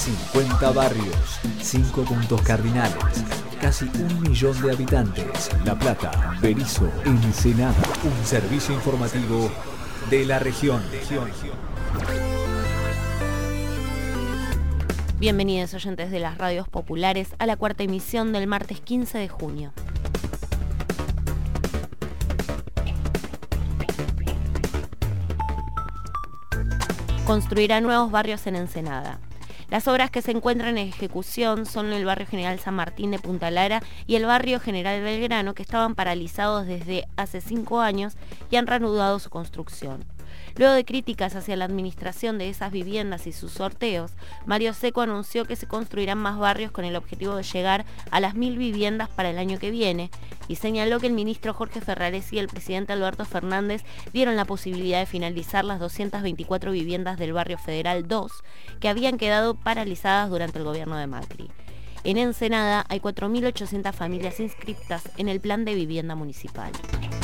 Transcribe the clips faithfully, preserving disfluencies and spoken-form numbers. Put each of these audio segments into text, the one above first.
cincuenta barrios, cinco puntos cardinales, casi un millón de habitantes. La Plata, Berisso, Ensenada. Un servicio informativo de la región. Bienvenidos oyentes de las radios populares a la cuarta emisión del martes quince de junio. Construirá nuevos barrios en Ensenada. Las obras que se encuentran en ejecución son el barrio General San Martín de Punta Lara y el barrio General Belgrano, que estaban paralizados desde hace cinco años y han reanudado su construcción. Luego de críticas hacia la administración de esas viviendas y sus sorteos, Mario Seco anunció que se construirán más barrios con el objetivo de llegar a las mil viviendas para el año que viene y señaló que el ministro Jorge Ferraresi y el presidente Alberto Fernández dieron la posibilidad de finalizar las doscientas veinticuatro viviendas del barrio Federal dos que habían quedado paralizadas durante el gobierno de Macri. En Ensenada hay cuatro mil ochocientas familias inscriptas en el plan de vivienda municipal.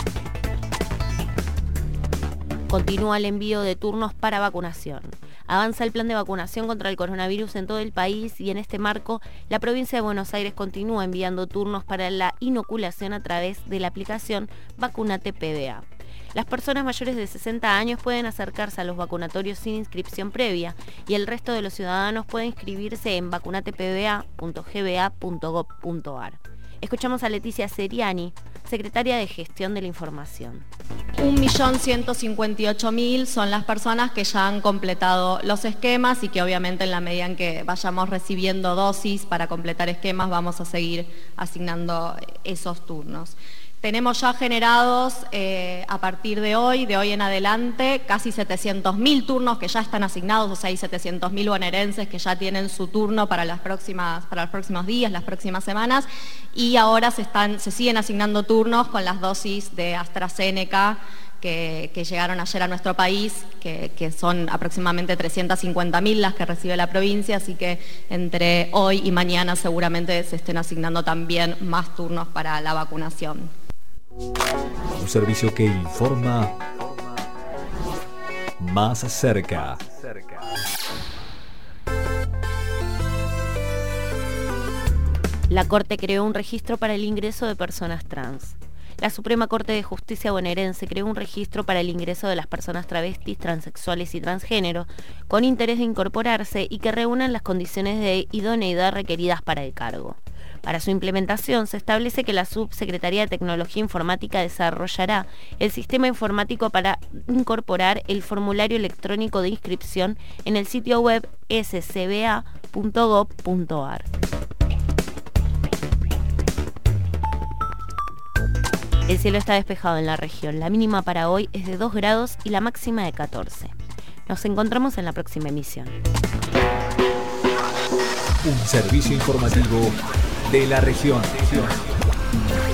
Continúa el envío de turnos para vacunación. Avanza el plan de vacunación contra el coronavirus en todo el país y en este marco, la provincia de Buenos Aires continúa enviando turnos para la inoculación a través de la aplicación Vacunate P B A. Las personas mayores de sesenta años pueden acercarse a los vacunatorios sin inscripción previa y el resto de los ciudadanos pueden inscribirse en vacunate p b a punto g b a punto gov punto a r. Escuchamos a Leticia Seriani, secretaria de Gestión de la Información. un millón ciento cincuenta y ocho mil son las personas que ya han completado los esquemas y que obviamente en la medida en que vayamos recibiendo dosis para completar esquemas vamos a seguir asignando esos turnos. Tenemos ya generados eh, a partir de hoy, de hoy en adelante, casi setecientos mil turnos que ya están asignados, o sea, hay setecientos mil bonaerenses que ya tienen su turno para, las próximas, para los próximos días, las próximas semanas, y ahora se, están, se siguen asignando turnos con las dosis de AstraZeneca que, que llegaron ayer a nuestro país, que, que son aproximadamente trescientas cincuenta mil las que recibe la provincia, así que entre hoy y mañana seguramente se estén asignando también más turnos para la vacunación. Un servicio que informa más cerca. La Corte creó un registro para el ingreso de personas trans. La Suprema Corte de Justicia bonaerense creó un registro para el ingreso de las personas travestis, transexuales y transgénero con interés de incorporarse y que reúnan las condiciones de idoneidad requeridas para el cargo. Para su implementación, se establece que la Subsecretaría de Tecnología Informática desarrollará el sistema informático para incorporar el formulario electrónico de inscripción en el sitio web s c b a punto gov punto a r. El cielo está despejado en la región. La mínima para hoy es de dos grados y la máxima de catorce. Nos encontramos en la próxima emisión. Un servicio informativo de la región.